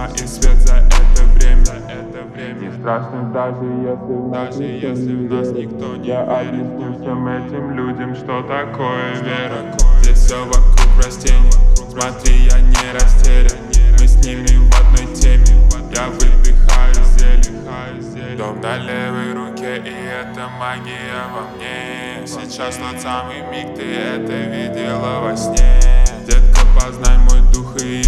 тьма и свет за это время. Не страшно, даже если в нас никто не Я верит. объясню всем этим людям, что такое вера. Здесь все вокруг растений. Смотри, я не растерян. Мы с ними в одной теме. Я выдыхаю зелень. Дом на левой руке, и это магия во мне. Сейчас тот самый миг, ты это видела во сне. Детка, познай мой дух, и